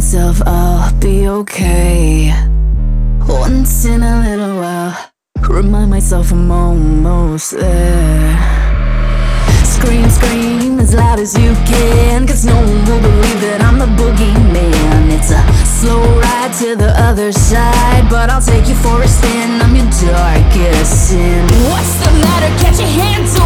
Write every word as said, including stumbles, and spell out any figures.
myself I'll be okay. Once in a little while, remind myself I'm almost there. Scream, scream as loud as you can, 'cause no one will believe that I'm the boogeyman. It's a slow ride to the other side, but I'll take you for a spin. I'm your darkest sin. What's the matter? Get your hands up!